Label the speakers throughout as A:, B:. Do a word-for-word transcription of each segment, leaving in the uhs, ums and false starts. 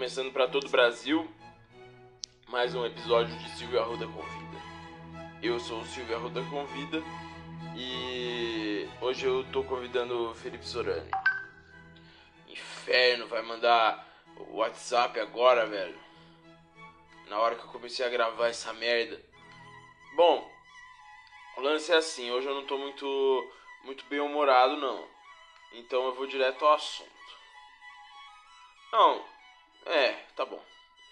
A: começando para todo o Brasil mais um episódio de Silvio Arruda Convida. Eu sou o Silvio Arruda Convida e hoje eu tô convidando o Felipe Sorani. Inferno, vai mandar o WhatsApp agora, velho. Na hora que eu comecei a gravar essa merda. Bom, o lance é assim, hoje eu não tô muito, muito bem humorado não. Então eu vou direto ao assunto. Não, é, tá bom.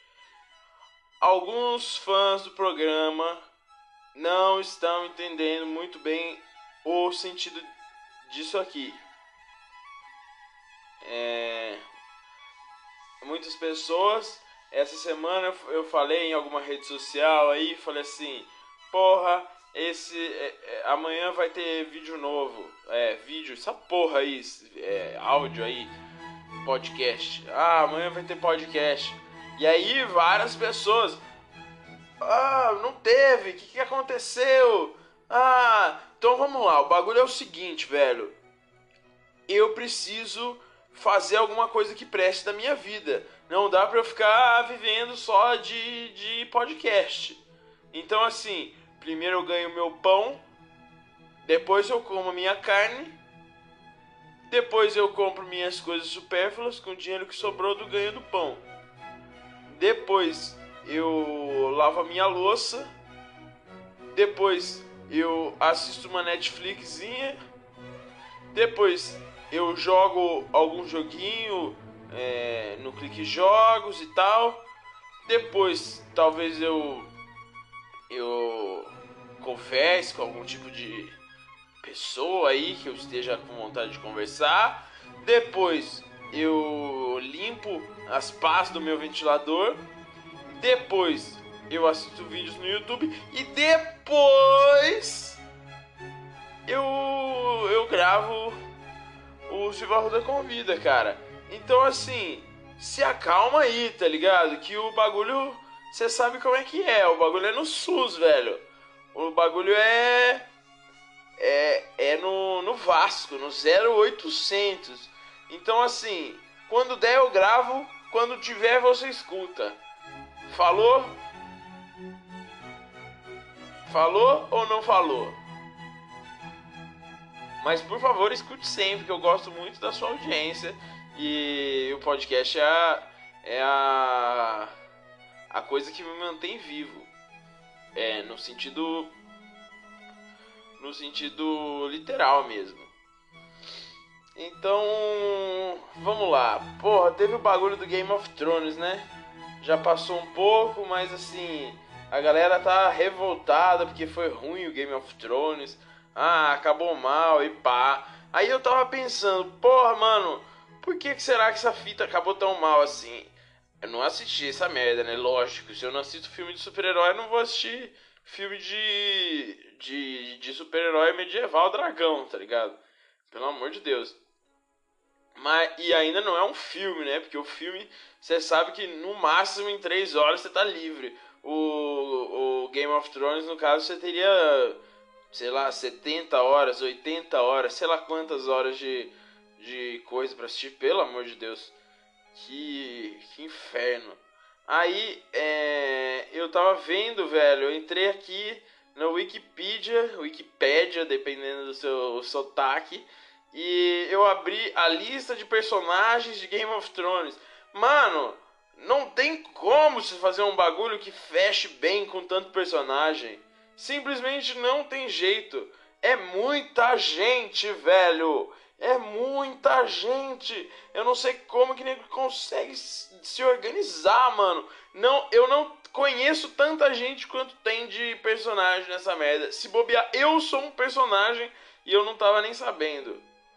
A: Alguns fãs do programa não estão entendendo muito bem o sentido disso aqui. É, muitas pessoas, essa semana eu falei em alguma rede social aí, falei assim, porra, esse é, é, amanhã vai ter vídeo novo, é, vídeo, essa porra aí, é, áudio aí, podcast, ah, amanhã vai ter podcast, e aí várias pessoas, ah, não teve, o que, que aconteceu, ah, então vamos lá, o bagulho é o seguinte, velho, eu preciso fazer alguma coisa que preste da minha vida, não dá pra eu ficar vivendo só de, de podcast, então assim, primeiro eu ganho meu pão, depois eu como minha carne, depois eu compro minhas coisas supérfluas com o dinheiro que sobrou do ganho do pão. Depois eu lavo a minha louça, depois eu assisto uma Netflixinha, depois eu jogo algum joguinho é, no Clique Jogos e tal, depois talvez eu eu converse com algum tipo de pessoa aí que eu esteja com vontade de conversar. Depois eu limpo as pás do meu ventilador. Depois eu assisto vídeos no YouTube. E depois eu, eu gravo o Silvio Arruda Convida, cara. Então assim, se acalma aí, tá ligado? Que o bagulho, você sabe como é que é. O bagulho é no SUS, velho. O bagulho é... É, é no, no Vasco, no zero oitocentos. Então assim, quando der eu gravo, quando tiver você escuta. Falou? Falou ou não falou? Mas por favor escute sempre, que eu gosto muito da sua audiência. E o podcast é a, é a, a coisa que me mantém vivo. É, no sentido... No sentido literal mesmo. Então, vamos lá. Porra, teve o bagulho do Game of Thrones, né? Já passou um pouco, mas assim, a galera tá revoltada porque foi ruim o Game of Thrones. Ah, acabou mal e pá. Aí eu tava pensando, porra, mano, por que, que será que essa fita acabou tão mal assim? Eu não assisti essa merda, né? Lógico, se eu não assisto filme de super-herói, eu não vou assistir filme de, de, de super-herói medieval dragão, tá ligado? Pelo amor de Deus. Mas, e ainda não é um filme, né? Porque o filme, você sabe que no máximo em três horas você tá livre. O, o Game of Thrones, no caso, você teria, sei lá, setenta horas, oitenta horas, sei lá quantas horas de, de coisa pra assistir, pelo amor de Deus. Que, que inferno. Aí, é, eu tava vendo, velho, eu entrei aqui na Wikipedia, Wikipédia, dependendo do seu sotaque, e eu abri a lista de personagens de Game of Thrones. Mano, não tem como se fazer um bagulho que feche bem com tanto personagem. Simplesmente não tem jeito. É muita gente, velho. É muita gente. Eu não sei como que nego consegue se organizar, mano. Não, eu não conheço tanta gente quanto tem de personagem nessa merda. Se bobear, eu sou um personagem e eu não tava nem sabendo.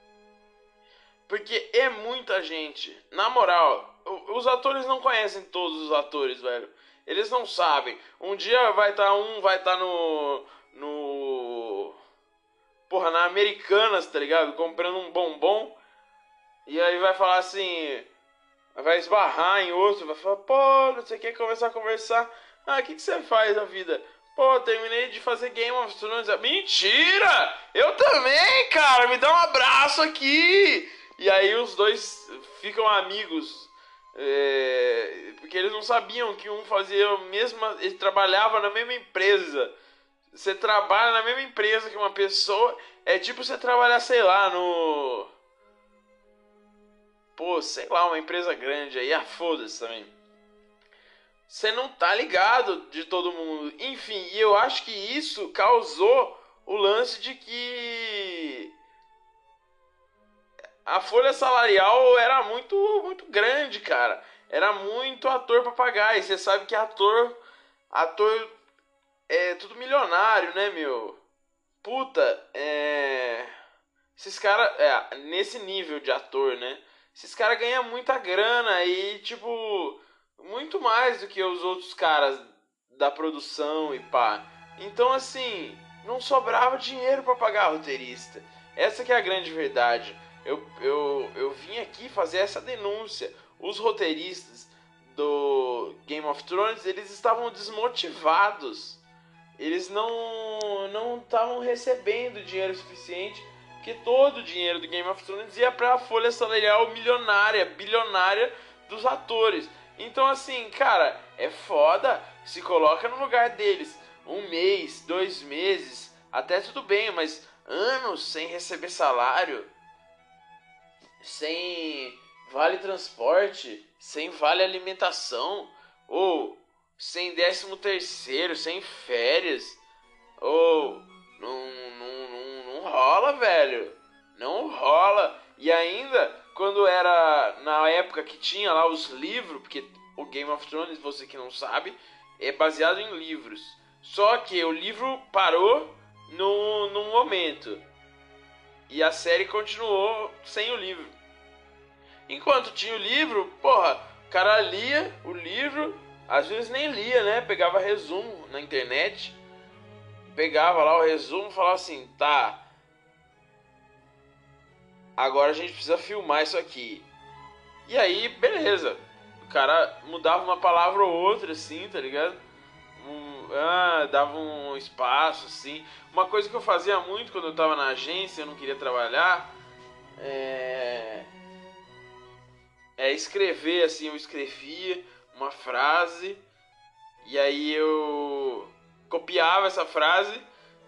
A: Porque é muita gente. Na moral, os atores não conhecem todos os atores, velho. Eles não sabem. Um dia vai estar tá um, vai estar tá no... No... Porra, na Americanas, tá ligado? Comprando um bombom. E aí vai falar assim... Vai esbarrar em outro. Vai falar, pô, você quer começar a conversar? Ah, o que, que você faz na vida? Pô, terminei de fazer Game of Thrones. Mentira! Eu também, cara! Me dá um abraço aqui! E aí os dois ficam amigos É, porque eles não sabiam que um fazia a mesma. Ele trabalhava na mesma empresa. Você trabalha na mesma empresa que uma pessoa. É tipo você trabalhar, sei lá, no. Pô, sei lá, uma empresa grande aí. Ah, foda-se também. Você não tá ligado de todo mundo. Enfim, e eu acho que isso causou o lance de que a folha salarial era muito, muito grande, cara. Era muito ator pra pagar. E você sabe que ator. Ator é tudo milionário, né, meu? Puta, é. Esses caras. É, nesse nível de ator, né? Esses caras ganham muita grana e, tipo. Muito mais do que os outros caras da produção e pá. Então, assim. Não sobrava dinheiro pra pagar roteirista. Essa que é a grande verdade. Eu, eu, eu vim aqui fazer essa denúncia. Os roteiristas do Game of Thrones, eles estavam desmotivados. Eles não não estavam recebendo dinheiro suficiente, porque todo o dinheiro do Game of Thrones ia para a folha salarial milionária, bilionária dos atores. Então, assim, cara, é foda. Se coloca no lugar deles. Um mês, dois meses, até tudo bem, mas anos sem receber salário, sem vale transporte, sem vale alimentação, ou sem décimo terceiro, sem férias, ou não, não, não, não rola, velho, não rola. E ainda, quando era na época que tinha lá os livros, porque o Game of Thrones, você que não sabe, é baseado em livros, só que o livro parou no, no momento, e a série continuou sem o livro. Enquanto tinha o livro, porra, o cara lia o livro, às vezes nem lia, né? Pegava resumo na internet, pegava lá o resumo e falava assim, tá, agora a gente precisa filmar isso aqui. E aí, beleza, o cara mudava uma palavra ou outra, assim, tá ligado? Um, ah, dava um espaço, assim. Uma coisa que eu fazia muito quando eu tava na agência, eu não queria trabalhar, é... É escrever, assim, eu escrevia uma frase e aí eu copiava essa frase,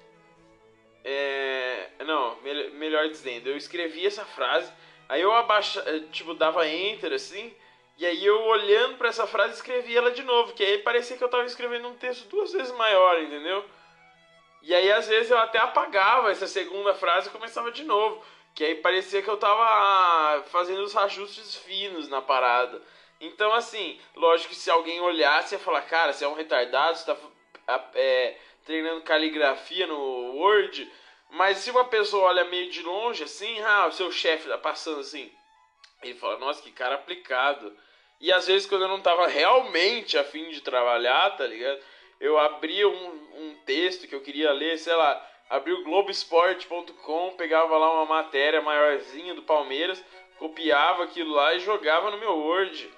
A: é... não, me- melhor dizendo, eu escrevia essa frase, aí eu abaixa, tipo, dava enter, assim, e aí eu olhando pra essa frase escrevia ela de novo, que aí parecia que eu tava escrevendo um texto duas vezes maior, entendeu? E aí às vezes eu até apagava essa segunda frase e começava de novo. Que aí parecia que eu tava fazendo os ajustes finos na parada. Então, assim, lógico que se alguém olhasse ia falar, cara, você é um retardado, você tá é, treinando caligrafia no Word. Mas se uma pessoa olha meio de longe, assim, ah, o seu chefe tá passando assim, ele fala, nossa, que cara aplicado. E às vezes quando eu não tava realmente a fim de trabalhar, tá ligado? Eu abria um, um texto que eu queria ler, sei lá, abria o Globoesporte ponto com, pegava lá uma matéria maiorzinha do Palmeiras, copiava aquilo lá e jogava no meu Word.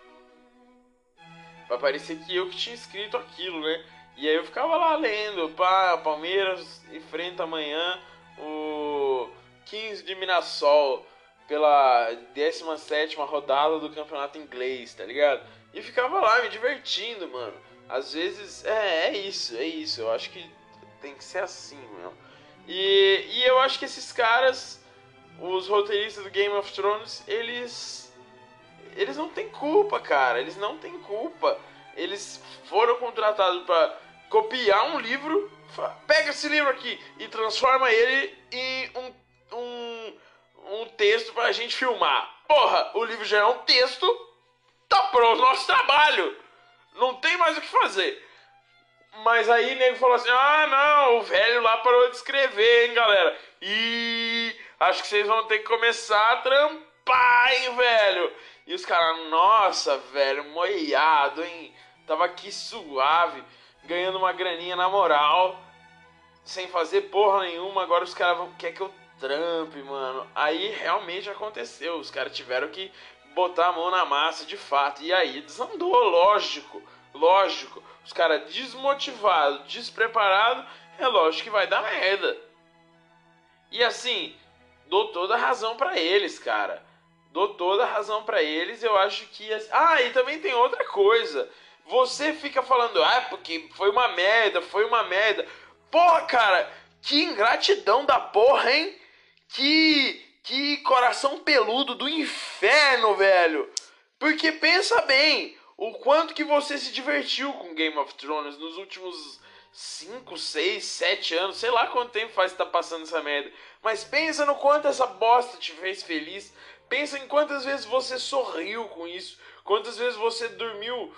A: Pra parecer que eu que tinha escrito aquilo, né? E aí eu ficava lá lendo, pá, Palmeiras enfrenta amanhã o quinze de Mirassol pela décima sétima rodada do campeonato inglês, tá ligado? E ficava lá me divertindo, mano. Às vezes, é, é isso, é isso. Eu acho que tem que ser assim, meu. E, e eu acho que esses caras, os roteiristas do Game of Thrones, eles. Eles não têm culpa, cara. Eles não têm culpa. Eles foram contratados pra copiar um livro. Pega esse livro aqui e transforma ele em um, um, um texto pra gente filmar. Porra, o livro já é um texto. Tá pronto o nosso trabalho. Não tem mais o que fazer. Mas aí o nego falou assim, ah não, o velho lá parou de escrever, hein, galera. E acho que vocês vão ter que começar a trampar, hein, velho. E os caras, nossa, velho, moiado, hein. Tava aqui suave, ganhando uma graninha na moral, sem fazer porra nenhuma. Agora os caras querem que eu trampe, mano. Aí realmente aconteceu, os caras tiveram que botar a mão na massa de fato. E aí desandou, lógico, lógico. Os caras desmotivados, despreparados, é lógico que vai dar merda. E assim, dou toda a razão pra eles, cara. Dou toda a razão pra eles. Eu acho que... Ah, e também tem outra coisa. Você fica falando, ah, porque foi uma merda, foi uma merda. Porra, cara, que ingratidão da porra, hein? Que... Que coração peludo do inferno, velho. Porque pensa bem, o quanto que você se divertiu com Game of Thrones nos últimos cinco, seis, sete anos. Sei lá quanto tempo faz que tá passando essa merda. Mas pensa no quanto essa bosta te fez feliz. Pensa em quantas vezes você sorriu com isso. Quantas vezes você dormiu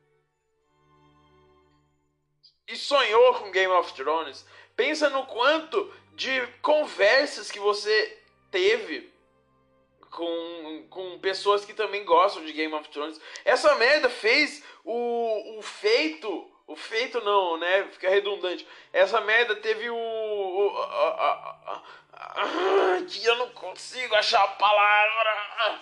A: e sonhou com Game of Thrones. Pensa no quanto de conversas que você teve com, com pessoas que também gostam de Game of Thrones. Essa merda fez o, o feito... O feito não, né? Fica redundante. Essa merda teve o... o a, a, a, a, que eu não consigo achar a palavra.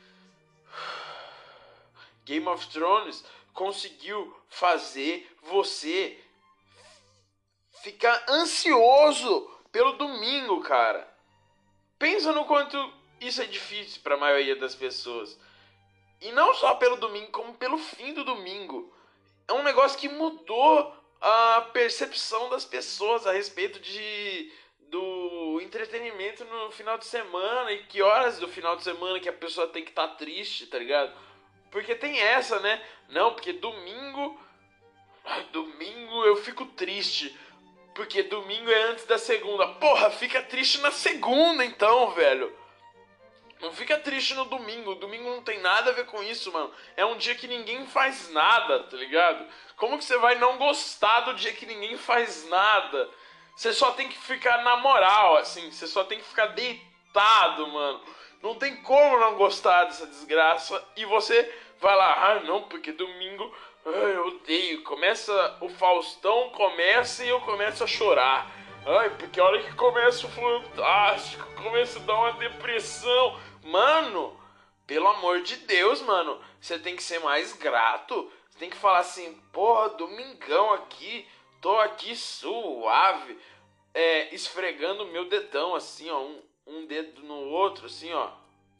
A: Game of Thrones conseguiu fazer você ficar ansioso pelo domingo, cara. Pensa no quanto isso é difícil para a maioria das pessoas. E não só pelo domingo, como pelo fim do domingo. É um negócio que mudou a percepção das pessoas a respeito de, do entretenimento no final de semana. E que horas do final de semana que a pessoa tem que estar triste, tá ligado? Porque tem essa, né? Não, porque domingo... Domingo eu fico triste. Porque domingo é antes da segunda. Porra, fica triste na segunda então, velho. Não fica triste no domingo. Domingo não tem nada a ver com isso, mano. É um dia que ninguém faz nada, tá ligado? Como que você vai não gostar do dia que ninguém faz nada? Você só tem que ficar na moral, assim. Você só tem que ficar deitado, mano. Não tem como não gostar dessa desgraça. E você vai lá, ah, não, porque domingo... Ai, eu odeio. Começa o Faustão, começa e eu começo a chorar. Ai, porque a hora que começa o Fantástico, começa a dar uma depressão. Mano, pelo amor de Deus, mano, você tem que ser mais grato. Você tem que falar assim, porra, domingão aqui, tô aqui suave, é, esfregando o meu dedão assim, ó, um, um dedo no outro, assim, ó.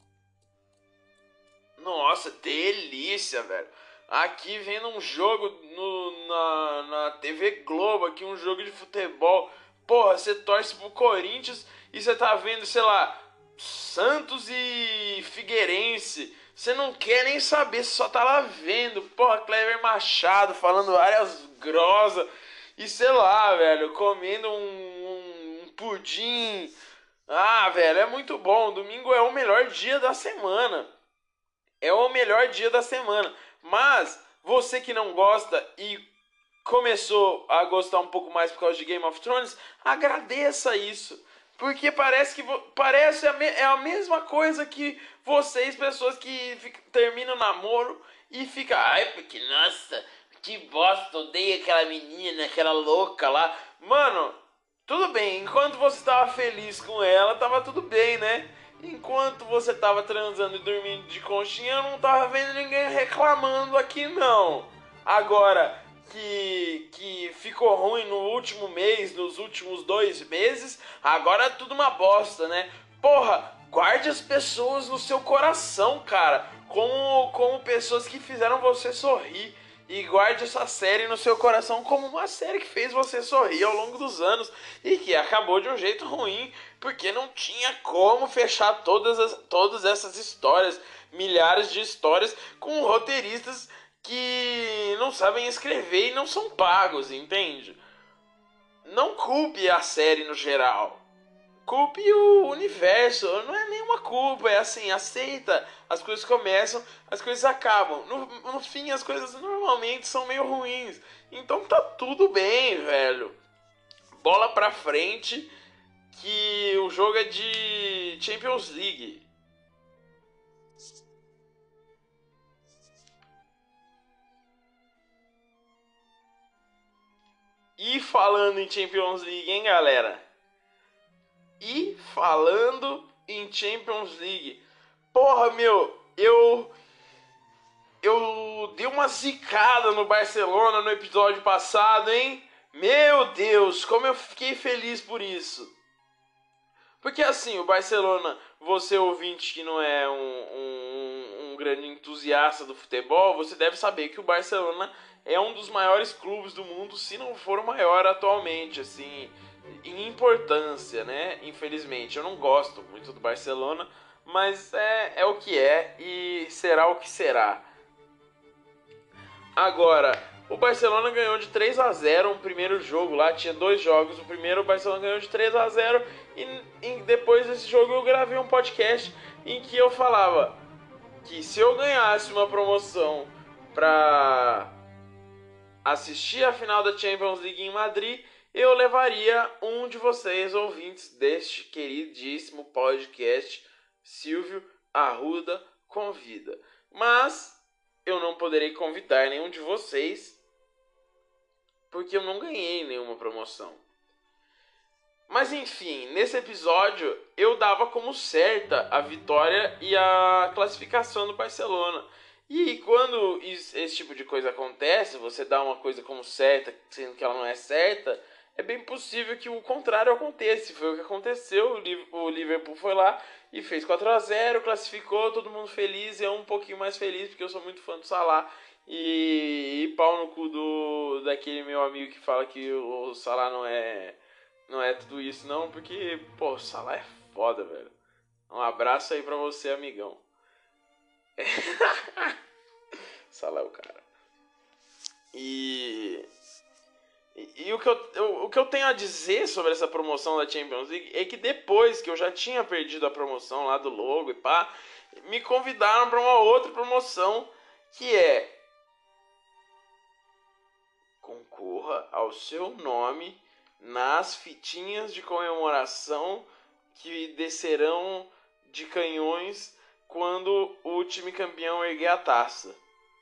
A: Nossa, delícia, velho. Aqui vendo um jogo no, na, na T V Globo, aqui um jogo de futebol. Porra, você torce pro Corinthians e você tá vendo, sei lá, Santos e Figueirense. Você não quer nem saber, você só tá lá vendo. Porra, Cleber Machado falando várias grosas. E sei lá, velho, comendo um, um, um pudim. Ah, velho, é muito bom. Domingo é o melhor dia da semana. É o melhor dia da semana. Mas você que não gosta e começou a gostar um pouco mais por causa de Game of Thrones, agradeça isso. Porque parece que parece a me, é a mesma coisa que vocês, pessoas que fica, terminam o namoro e ficam, ai, porque nossa, que bosta, odeio aquela menina, aquela louca lá. Mano, tudo bem, enquanto você estava feliz com ela, tava tudo bem, né? Enquanto você tava transando e dormindo de conchinha, eu não tava vendo ninguém reclamando aqui, não. Agora, que, que ficou ruim no último mês, nos últimos dois meses, agora é tudo uma bosta, né? Porra, guarde as pessoas no seu coração, cara. Como, como pessoas que fizeram você sorrir. E guarde essa série no seu coração como uma série que fez você sorrir ao longo dos anos e que acabou de um jeito ruim, porque não tinha como fechar todas, as, todas essas histórias, milhares de histórias, com roteiristas que não sabem escrever e não são pagos, entende? Não culpe a série no geral. Culpe o universo, não é nenhuma culpa, é assim, aceita, as coisas começam, as coisas acabam, no, no fim as coisas normalmente são meio ruins, então tá tudo bem, velho, bola pra frente, que o jogo é de Champions League. E falando em Champions League, hein, galera? E falando em Champions League, porra, meu, eu eu dei uma zicada no Barcelona no episódio passado, hein? Meu Deus, como eu fiquei feliz por isso. Porque assim, o Barcelona, você ouvinte que não é um, um, um grande entusiasta do futebol, você deve saber que o Barcelona é um dos maiores clubes do mundo, se não for o maior atualmente, assim, em importância, né? Infelizmente, eu não gosto muito do Barcelona, mas é, é o que é e será o que será. Agora, o Barcelona ganhou de três a zero um primeiro jogo lá, tinha dois jogos. O primeiro o Barcelona ganhou de três a zero e, e depois desse jogo eu gravei um podcast em que eu falava que se eu ganhasse uma promoção pra assistir a final da Champions League em Madrid, eu levaria um de vocês, ouvintes deste queridíssimo podcast, Silvio Arruda Convida. Mas eu não poderei convidar nenhum de vocês porque eu não ganhei nenhuma promoção. Mas enfim, nesse episódio eu dava como certa a vitória e a classificação do Barcelona. E quando esse tipo de coisa acontece, você dá uma coisa como certa, sendo que ela não é certa, é bem possível que o contrário aconteça. Foi o que aconteceu, o Liverpool foi lá e fez quatro a zero, classificou, todo mundo feliz, eu um pouquinho mais feliz, porque eu sou muito fã do Salah. E, e pau no cu do, daquele meu amigo que fala que o Salah não é, não é tudo isso não, porque, pô, o Salah é foda, velho. Um abraço aí pra você, amigão. Salah é o cara. E... E, e o, que eu, eu, o que eu tenho a dizer sobre essa promoção da Champions League é que depois que eu já tinha perdido a promoção lá do logo e pá, me convidaram para uma outra promoção que é: concorra ao seu nome nas fitinhas de comemoração que descerão de canhões quando o time campeão erguer a taça.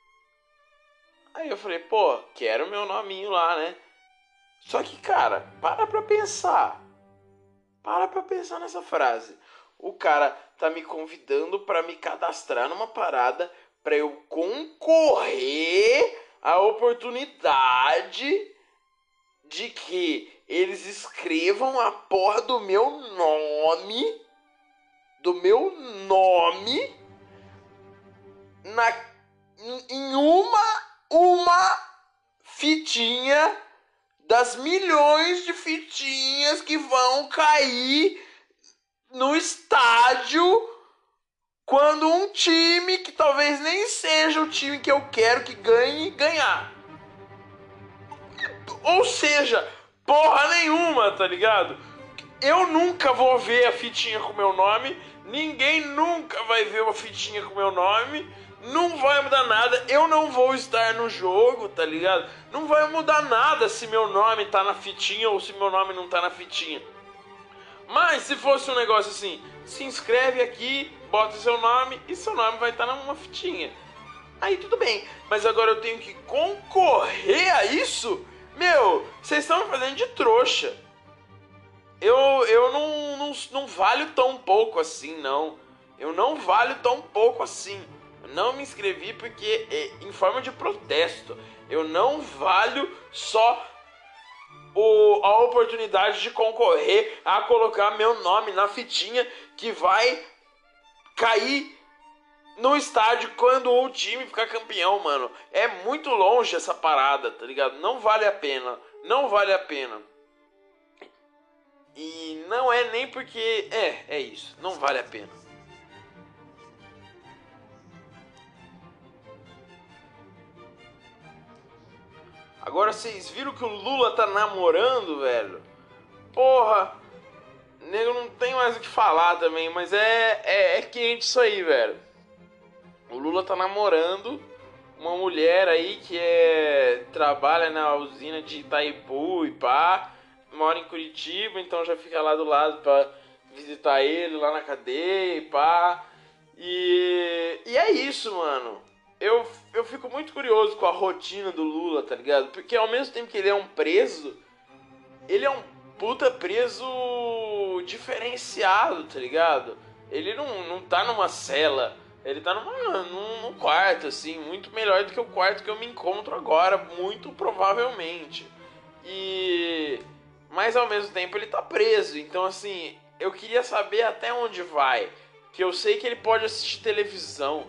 A: Aí eu falei, pô, quero meu nominho lá, né? Só que, cara, para pra pensar. Para pra pensar nessa frase. O cara tá me convidando pra me cadastrar numa parada pra eu concorrer à oportunidade de que eles escrevam a porra do meu nome, do meu nome, na, em uma, uma fitinha das milhões de fitinhas que vão cair no estádio quando um time que talvez nem seja o time que eu quero que ganhe, ganhar. Ou seja, porra nenhuma, tá ligado? Eu nunca vou ver a fitinha com meu nome, ninguém nunca vai ver uma fitinha com meu nome. Não vai mudar nada, eu não vou estar no jogo, tá ligado? Não vai mudar nada se meu nome tá na fitinha ou se meu nome não tá na fitinha. Mas se fosse um negócio assim, se inscreve aqui, bota seu nome e seu nome vai estar numa fitinha. Aí tudo bem, mas agora eu tenho que concorrer a isso? Meu, vocês estão me fazendo de trouxa. Eu, eu não, não, não valho tão pouco assim, não. Eu não valho tão pouco assim. Não me inscrevi porque, é, em forma de protesto, eu não valho só o, a oportunidade de concorrer a colocar meu nome na fitinha que vai cair no estádio quando o time ficar campeão, mano. É muito longe essa parada, tá ligado? Não vale a pena, não vale a pena. E não é nem porque... É, é isso, não vale a pena. Agora vocês viram que o Lula tá namorando, velho? Porra, nego, não tem mais o que falar também, mas é, é, é quente isso aí, velho. O Lula tá namorando uma mulher aí que é, trabalha na usina de Itaipu e pá, mora em Curitiba, então já fica lá do lado pra visitar ele lá na cadeia e pá. E, e é isso, mano. Eu, eu fico muito curioso com a rotina do Lula, tá ligado? Porque ao mesmo tempo que ele é um preso, ele é um puta preso diferenciado, tá ligado? Ele não, não tá numa cela, ele tá numa, num, num quarto, assim, muito melhor do que o quarto que eu me encontro agora, muito provavelmente. E... Mas ao mesmo tempo ele tá preso, então assim, eu queria saber até onde vai. Que eu sei que ele pode assistir televisão,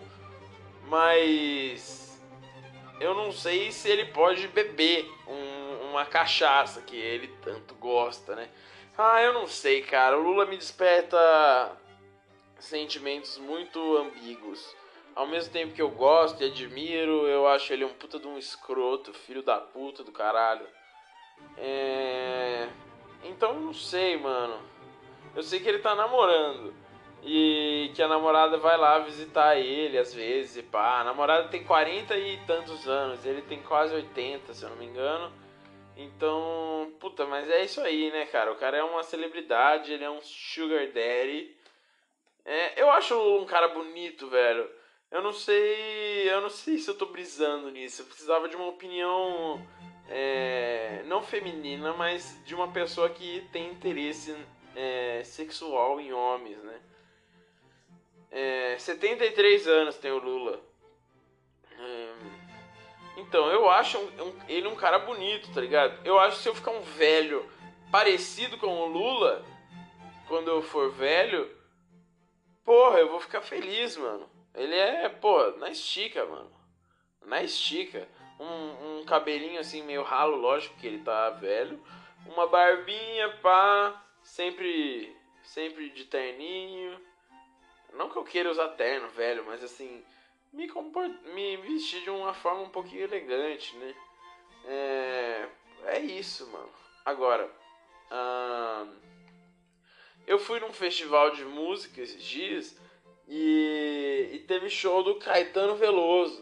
A: mas eu não sei se ele pode beber um, uma cachaça que ele tanto gosta, né? Ah, eu não sei, cara. O Lula me desperta sentimentos muito ambíguos. Ao mesmo tempo que eu gosto e admiro, eu acho ele um puta de um escroto, filho da puta do caralho. É... Então eu não sei, mano. Eu sei que ele tá namorando. E que a namorada vai lá visitar ele às vezes e pá. A namorada tem quarenta e tantos anos, ele tem quase oitenta, se eu não me engano. Então, puta, mas é isso aí, né, cara? O cara é uma celebridade, ele é um sugar daddy. É, eu acho um cara bonito, velho. Eu não sei. Eu não sei se eu tô brisando nisso. Eu precisava de uma opinião. É, não feminina, mas de uma pessoa que tem interesse é, sexual em homens, né? É, setenta e três anos tem o Lula. Hum, então, eu acho um, um, ele um cara bonito, tá ligado? Eu acho que se eu ficar um velho parecido com o Lula, quando eu for velho, porra, eu vou ficar feliz, mano. Ele é, pô, na estica, mano. Na estica. Um, um cabelinho assim meio ralo, lógico que ele tá velho. Uma barbinha, pá, sempre, sempre de terninho. Não que eu queira usar terno, velho, mas assim, me, comport... me vestir de uma forma um pouquinho elegante, né? É, é isso, mano. Agora, hum... eu fui num festival de música esses dias e, e teve show do Caetano Veloso.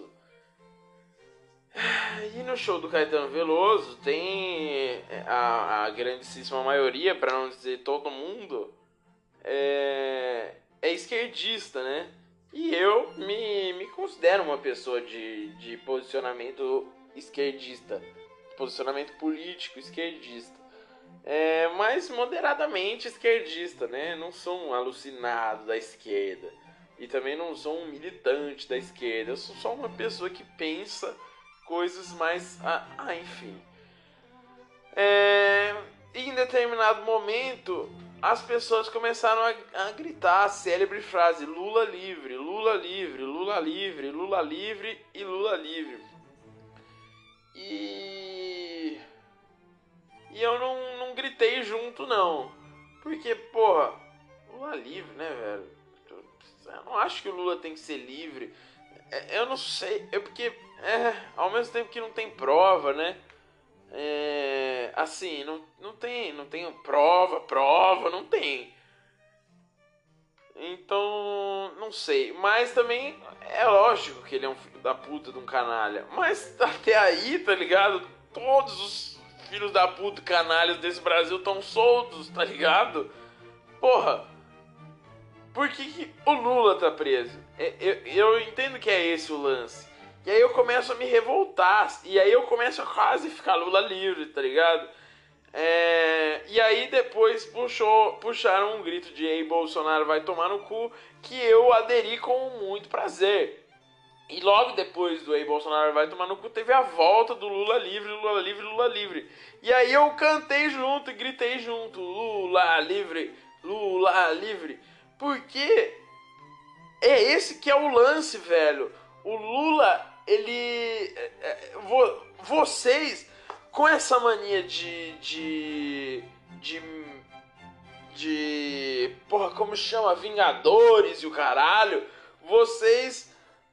A: E no show do Caetano Veloso tem a, a grandíssima maioria, para não dizer todo mundo, é, é esquerdista, né? E eu me, me considero uma pessoa de, de posicionamento esquerdista, posicionamento político esquerdista. É, mas moderadamente esquerdista, né? Não sou um alucinado da esquerda. E também não sou um militante da esquerda. Eu sou só uma pessoa que pensa coisas mais... Ah, ah enfim. É, em determinado momento, as pessoas começaram a, a gritar a célebre frase Lula livre, Lula livre, Lula livre, Lula livre e Lula livre. E... E eu não, não gritei junto, não. Porque, porra, Lula livre, né, velho? Eu não acho que o Lula tem que ser livre. É, eu não sei. É porque, é, ao mesmo tempo que não tem prova, né? É, assim, não, não tem, não tem prova, prova, não tem. Então, não sei. Mas também é lógico que ele é um filho da puta de um canalha. Mas até aí, tá ligado? Todos os filhos da puta canalhas desse Brasil estão soltos, tá ligado? Porra, por que, que o Lula tá preso? Eu, eu entendo que é esse o lance. E aí eu começo a me revoltar. E aí eu começo a quase ficar Lula livre, tá ligado? É, e aí depois puxou, puxaram um grito de Ei Bolsonaro vai tomar no cu, que eu aderi com muito prazer. E logo depois do Ei Bolsonaro vai tomar no cu teve a volta do Lula livre, Lula livre, Lula livre. E aí eu cantei junto e gritei junto, Lula livre, Lula livre. Porque é esse que é o lance, velho. O Lula, ele... É, é, vo, vocês, com essa mania de... De... De... de porra, como chama? Vingadores e o caralho. Vocês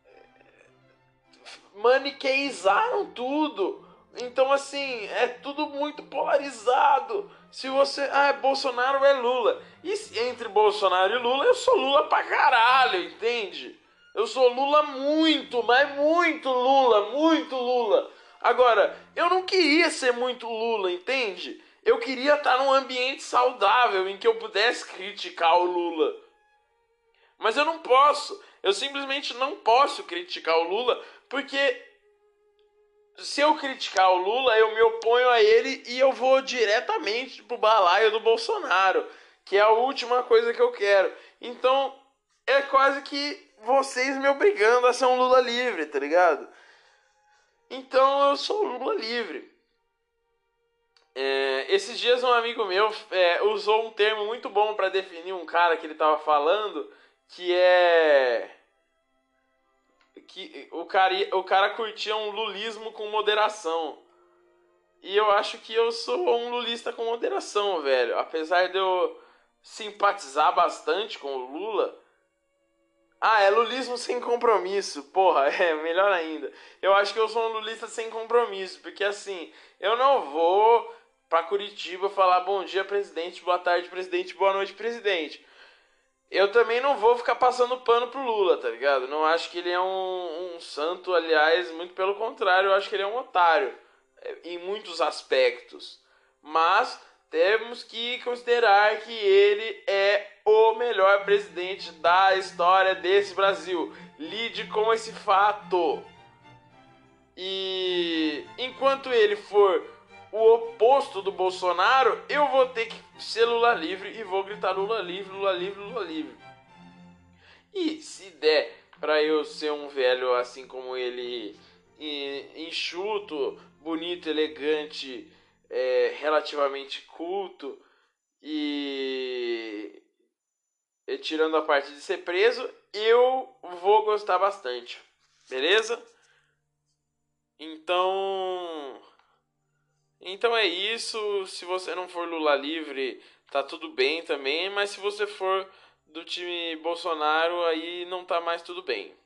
A: maniqueizaram tudo. Então, assim, é tudo muito polarizado. Se você... Ah, é Bolsonaro ou é Lula? E entre Bolsonaro e Lula, eu sou Lula pra caralho, entende? Eu sou Lula muito, mas muito Lula, muito Lula. Agora, eu não queria ser muito Lula, entende? Eu queria estar num ambiente saudável em que eu pudesse criticar o Lula. Mas eu não posso. Eu simplesmente não posso criticar o Lula, porque se eu criticar o Lula, eu me oponho a ele e eu vou diretamente pro balaio do Bolsonaro, que é a última coisa que eu quero. Então, é quase que vocês me obrigando a ser um Lula livre, tá ligado? Então, eu sou Lula livre. É, esses dias um amigo meu é, usou um termo muito bom pra definir um cara que ele tava falando, que é... que o cara, o cara curtia um lulismo com moderação. E eu acho que eu sou um lulista com moderação, velho. Apesar de eu simpatizar bastante com o Lula. Ah, é lulismo sem compromisso. Porra, é melhor ainda. Eu acho que eu sou um lulista sem compromisso. Porque assim, eu não vou pra Curitiba falar bom dia, presidente, boa tarde, presidente, boa noite, presidente. Eu também não vou ficar passando pano pro Lula, tá ligado? Não acho que ele é um, um santo, aliás, muito pelo contrário, eu acho que ele é um otário em muitos aspectos. Mas temos que considerar que ele é o melhor presidente da história desse Brasil. Lide com esse fato. E enquanto ele for o oposto do Bolsonaro, eu vou ter que ser Lula livre e vou gritar Lula livre, Lula livre, Lula livre. E se der pra eu ser um velho assim como ele, enxuto, bonito, elegante, é, relativamente culto e... e tirando a parte de ser preso, eu vou gostar bastante, beleza? Então... Então é isso, se você não for Lula livre, tá tudo bem também, mas se você for do time Bolsonaro, aí não tá mais tudo bem.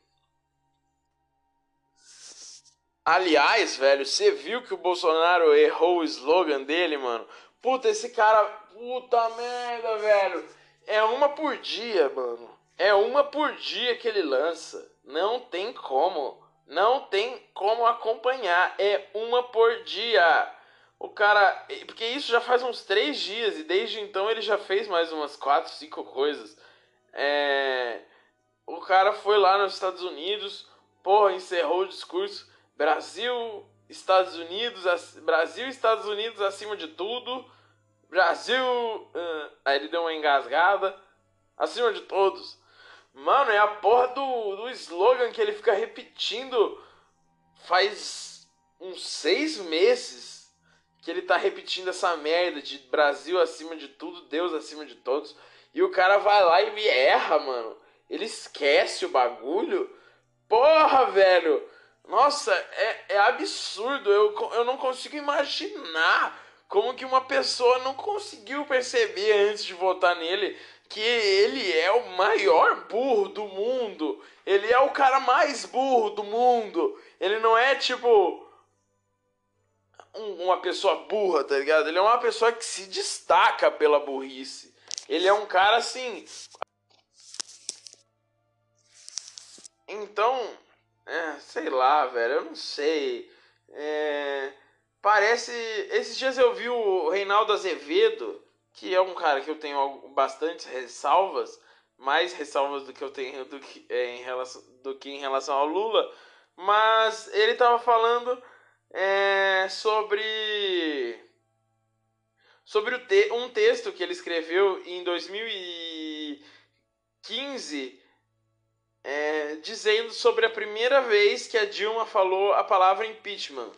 A: Aliás, velho, você viu que o Bolsonaro errou o slogan dele, mano? Puta, esse cara, puta merda, velho. É uma por dia, mano. É uma por dia que ele lança. Não tem como. Não tem como acompanhar. É uma por dia. O cara... Porque isso já faz uns três dias. E desde então ele já fez mais umas quatro, cinco coisas. É... O cara foi lá nos Estados Unidos. Porra, encerrou o discurso. Brasil, Estados Unidos... Brasil, Estados Unidos acima de tudo. Brasil... Uh... Aí ele deu uma engasgada. Acima de todos. Mano, é a porra do, do slogan que ele fica repetindo faz uns seis meses. Que ele tá repetindo essa merda de Brasil acima de tudo, Deus acima de todos. E o cara vai lá e me erra, mano. Ele esquece o bagulho. Porra, velho. Nossa, é, é absurdo. Eu, eu não consigo imaginar como que uma pessoa não conseguiu perceber antes de votar nele que ele é o maior burro do mundo. Ele é o cara mais burro do mundo. Ele não é tipo... uma pessoa burra, tá ligado? Ele é uma pessoa que se destaca pela burrice. Ele é um cara assim... Então, é, sei lá, velho, eu não sei. É, parece... Esses dias eu vi o Reinaldo Azevedo, que é um cara que eu tenho bastantes ressalvas, mais ressalvas do que eu tenho do que, é, em, relação, do que em relação ao Lula, mas ele tava falando... É, sobre sobre o te, um texto que ele escreveu em dois mil e quinze, é, dizendo sobre a primeira vez que a Dilma falou a palavra impeachment.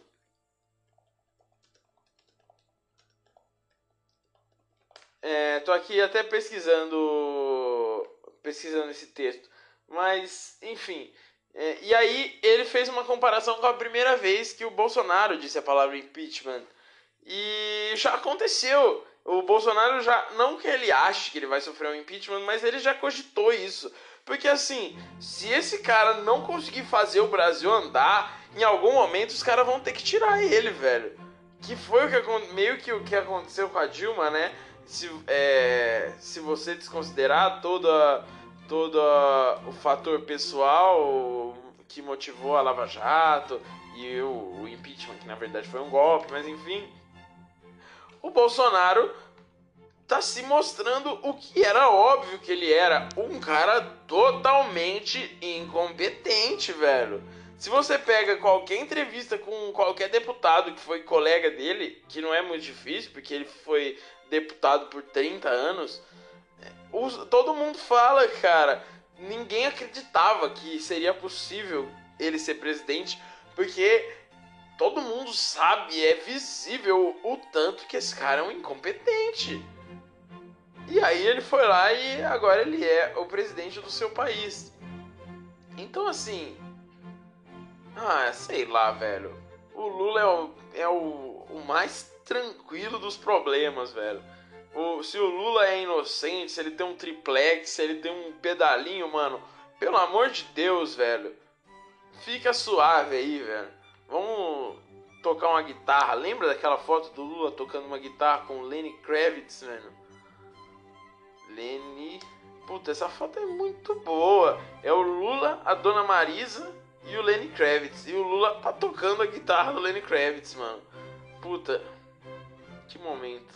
A: É, tô aqui até pesquisando pesquisando esse texto, mas enfim. É, e aí ele fez uma comparação com a primeira vez que o Bolsonaro disse a palavra impeachment. E já aconteceu. O Bolsonaro já... Não que ele ache que ele vai sofrer um impeachment, mas ele já cogitou isso. Porque assim, se esse cara não conseguir fazer o Brasil andar, em algum momento os caras vão ter que tirar ele, velho. Que foi o que, meio que o que aconteceu com a Dilma, né? Se, é, se você desconsiderar toda... todo o fator pessoal que motivou a Lava Jato e o, o impeachment, que na verdade foi um golpe, mas enfim, o Bolsonaro tá se mostrando o que era óbvio que ele era, um cara totalmente incompetente, velho. Se você pega qualquer entrevista com qualquer deputado que foi colega dele, que não é muito difícil, porque ele foi deputado por trinta anos... Os, todo mundo fala, cara, ninguém acreditava que seria possível ele ser presidente, porque todo mundo sabe, é visível o tanto que esse cara é um incompetente. E aí ele foi lá e agora ele é o presidente do seu país. Então assim... Ah, sei lá, velho. O Lula é o, é o, o mais tranquilo dos problemas, velho. O, se o Lula é inocente, se ele tem um triplex, se ele tem um pedalinho, mano... Pelo amor de Deus, velho. Fica suave aí, velho. Vamos tocar uma guitarra. Lembra daquela foto do Lula tocando uma guitarra com o Lenny Kravitz, mano? Lenny... Puta, essa foto é muito boa. É o Lula, a Dona Marisa e o Lenny Kravitz. E o Lula tá tocando a guitarra do Lenny Kravitz, mano. Puta. Que momento.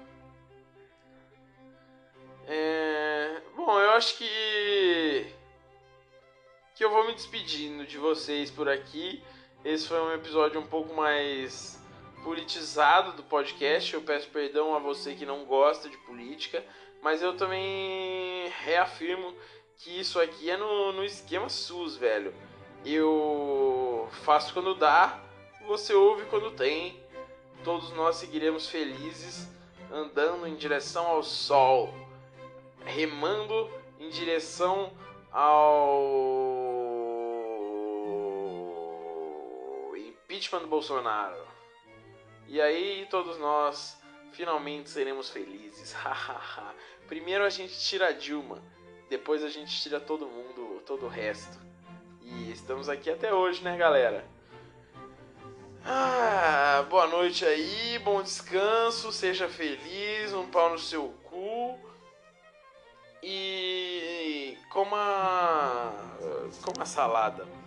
A: É... Bom, eu acho que... que eu vou me despedindo de vocês por aqui. Esse foi um episódio um pouco mais politizado do podcast. Eu peço perdão a você que não gosta de política, mas eu também reafirmo que isso aqui é no, no esquema SUS, velho. Eu faço quando dá, você ouve quando tem. Todos nós seguiremos felizes, andando em direção ao sol, remando em direção ao impeachment do Bolsonaro. E aí todos nós finalmente seremos felizes. Primeiro a gente tira a Dilma, depois a gente tira todo mundo, todo o resto. E estamos aqui até hoje, né, galera? Ah, boa noite aí, bom descanso, seja feliz, um pau no seu cu. E coma, coma salada.